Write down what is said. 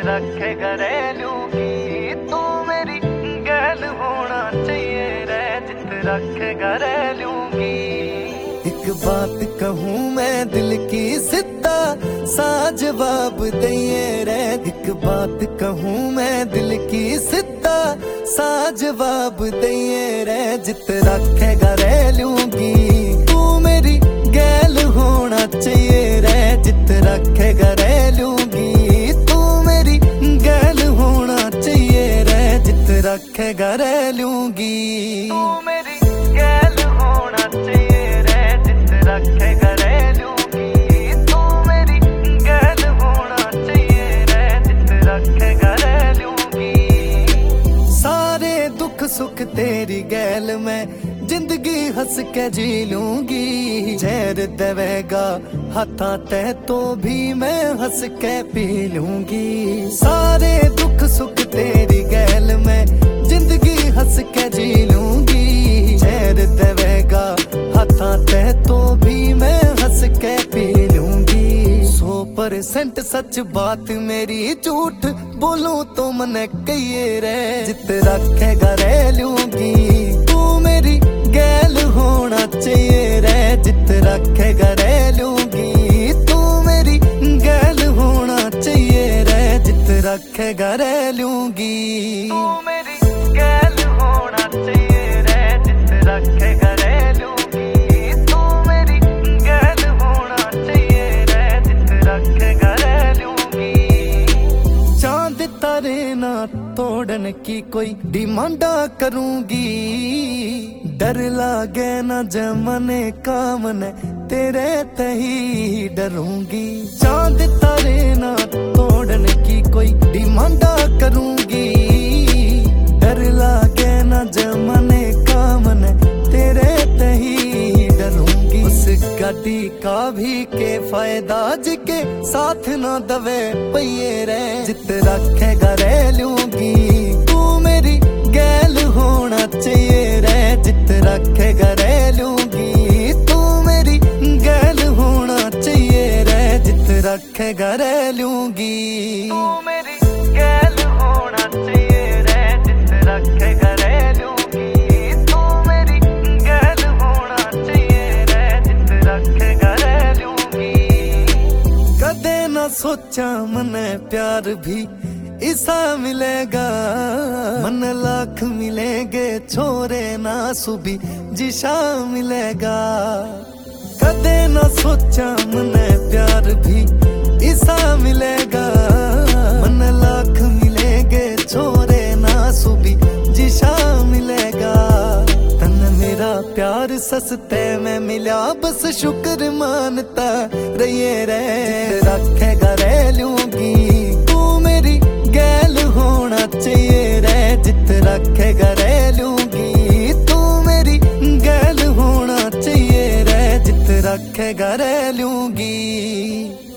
रखेगा रह लूंगी, तू मेरी गैल होना चाहिए रे, जित रखेगा रह लूंगी। एक बात कहूँ मैं दिल की सीधा सा जवाब दिए रे, एक बात कहूँ मैं दिल की सीधा सा जवाब दिए रे, जित रखेगा रह लूंगी, तू मेरी गैल होना चाहिए रे, जित रखेगा रह लूंगी, तू मेरी गैल होना चाहिए रे, जित रखेगा रह लूंगी, तू मेरी गैल होना चाहिए रे, जित रखेगा रह लूंगी, तू मेरी गैल होना चाहिए रे, जित रखेगा रह लूंगी। सारे दुख सुख तेरी गैल में जिंदगी हंस के जी लूंगी, जहर देवेगा हाथा तह तो भी मैं हंस के पी लूंगी। सारे दुख सुख तेरी गैल में जिंदगी हंस के जी लूंगी, जहर देवेगा हाथा तह तो भी मैं हंस के पी लूंगी। 100% सच बात मेरी, झूठ बोलूं तो मन कहिए रे, जित रखेगा रह लूंगी, तू मेरी गैल होना चाहिए रे, जित रखेगा रह लूंगी, तू मेरी गैल होना चाहिए रे, जित रखेगा रह लूंगी, तू मेरी गैल होना चाहिए रे, जित रखेगा रह लूंगी, तू मेरी गैल होना चाहिए रे, जित रखेगा रह लूंगी। चांद तारे ना तोड़न की कोई डिमांडा करूंगी, डर लागे न जमने का मन तेरे तही डरूंगी। चांद तारे ना तोड़न की कोई डिमांडा करूंगी, डर लागे न जमने का मन तेरे तही डरूंगी। उस गाड़ी का भी के फायदा जिके साथ न दवे पहिए रे, जित रखेगा रह लूंगी, तू मेरी गैल होना चाहिए रे, जित रखेगा रह लूंगी, तू मेरी गैल होना चाहिए रे, जित रखेगा रह लूंगी, तू मेरी गैल होना चाहिए रे, जित रखेगा रह लूंगी, तू मेरी गैल होना चाहिए रे, जित रखेगा रह लूंगी। कदे ना सोचा मने प्यार भी ऐसा मिलेगा, मन लाख मिलेंगे छोरे ना सुबी जिशा मिलेगा। कदे ना सोचा मने प्यार भी ऐसा मिलेगा, मन लाख मिलेंगे छोरे ना सुबी जिशा मिलेगा। तन मेरा प्यार सस्ते में मिला, बस शुक्र मानता रहिए रे, रखेगा रह लूंगी, तू मेरी गैल होना चाहिए रे, जित रखेगा रह लूंगी, तू मेरी गैल होना चाहिए रे, जित रखेगा रह लूंगी।